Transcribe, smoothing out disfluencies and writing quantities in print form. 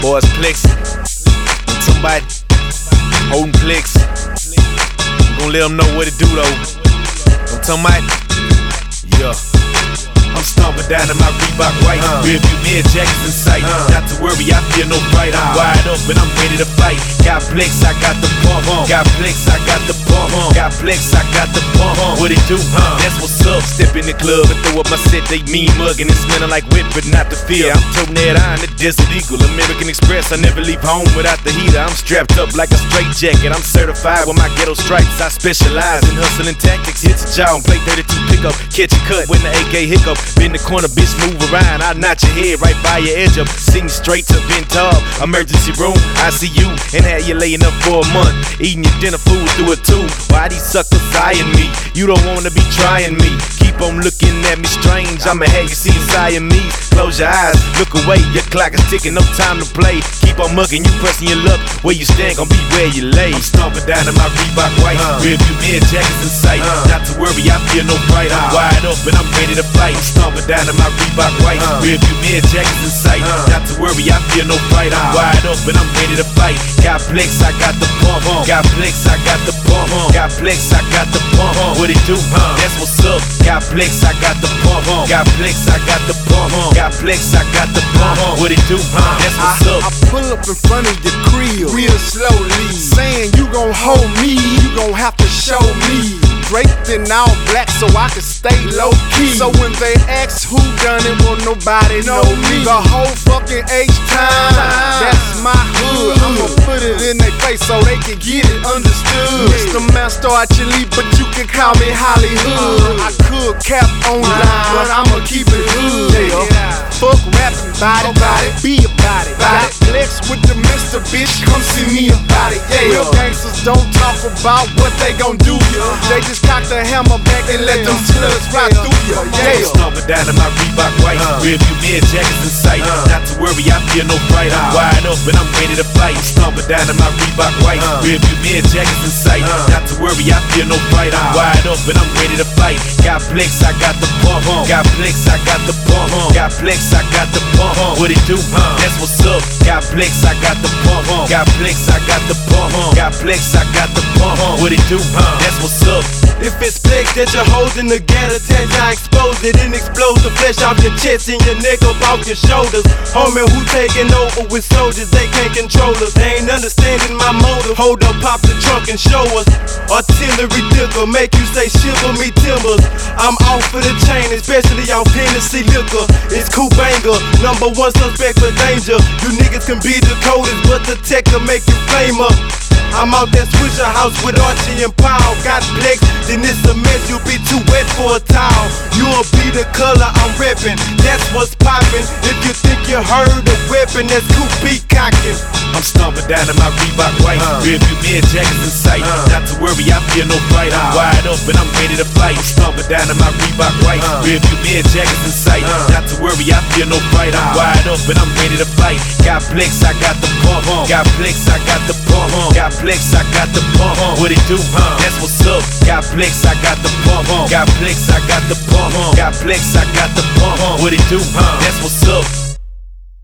Boys Plex, somebody holding Plex. I'm gonna let them know what to do though. I'm talking about, yeah. I'm stomping down in my Reebok white. Rearview mirror jackets in sight. Not to worry, I feel no fright. I'm wide open, I'm ready to fight. Got Plex, I got the pump. Got Plex, I got the pump. Got Plex, I got the pump. What it do? That's what's up. Step in the club and throw up my set. They mean mugging and smelling like whip, but not the feel. I'm toting that iron, the Desert Eagle, American Express. I never leave home without the heater. I'm strapped up like a straight jacket. I'm certified with my ghetto stripes. I specialize in hustling tactics. Hit your jaw and play 32 pickup. Catch a cut when the AK hiccup. Bend the corner, bitch, move around. I knock your head right by your edge up. Sing straight to Ventab. Emergency room, ICU, and had you laying up for a month. Eating your dinner food through a tube. Why these suckers eyeing me? You don't wanna be trying me. Keep on looking at me strange. I'ma have you see inside me. Close your eyes, look away. Your clock is ticking, no time to play. Keep on mugging, you pressing your luck. Where you stand, gon' be where you lay. I'm stomping down in my Reebok white. Rearview mirror jackets in sight. Not to worry, I feel no fright. I'm wide open, I'm ready to fight. I'm stomping down in my Reebok white. Rearview mirror jackets in sight. Not to worry, I feel no fright. I'm wide open, I'm ready to fight. Got Plex, I got the pump. Got Plex, I got the pump. Got Plex, I got the pump. What it do? That's what's up. Got Plex, I got the pump. Got Plex, I got the pump. Got Plex, I got the pump. What it do? That's what's up. I pull up in front of your crib real slowly, saying you gon' hold me, you gon' have to show me. Draped in all black so I can stay low key. So when they ask who done it, well nobody know me. The whole fucking H-Time, that's my hood. I'ma put it in their face so they can get it understood. Mr. Master actually, but you can call me Hollywood. I could cap online, but I'ma keep it hood. Fuck rapping about it, be about it. Got Plex with the Mr. Bitch, come see me about it. Real gangsters don't talk about what they gon' do. They just cock the hammer back and let them slugs ride through you. I'm stomping down in my Reebok white. Rearview mirror jackets in sight. Not to worry, I feel no fright. I'm wide open, I'm ready to fight. I'm stomping down in my Reebok white. Rearview mirror jackets in sight. Not to worry, I feel no fright. I'm wide open, I'm ready to fight. Got Plex, I got the pump. Got Plex, I got the pump. Got Plex, I got the pump. What it do? That's what's up. Got Plex, I got the pump. Got Plex, I got the pump. Got Plex, I got the pump. What it do? That's what's up. If it's Plex that you're holding together, test I expose it and explode the flesh off your chest and your neck up off your shoulders. Homie, who taking over with soldiers, they can't control us. They ain't understanding my motive. Hold up, pop the trunk and show us. Artillery digger, make you say shiver me timbers. I'm off for the chain, especially off Hennessy liquor. It's Kubanger, number one suspect for danger. You niggas can be the coldest, but the tech will make you flame up. I'm out there Swisher House with Archie and Paul. Got Plex, then it's a mess, you'll be too wet for a towel. You'll be the color I'm reppin', that's what's poppin'. If you think you heard a weapon, that's Coop peacocking. I'm stomping down in my Reebok white. Rearview mirror jackets in sight. Not to worry, I feel no fright. I'm wide open, I'm ready to fight. I'm stomping down in my Reebok white. Rearview mirror jackets in sight. Not to worry, I feel no fright. I'm wide open, I'm ready to fight. Got Plex, I got the pump. Got Plex, I got the pump. Got Plex, I got the pump. What it do? That's what's up. Got Plex, I got the pump. Got Plex, I got the pump. Got Plex, I got the pump. What it do? That's what's up.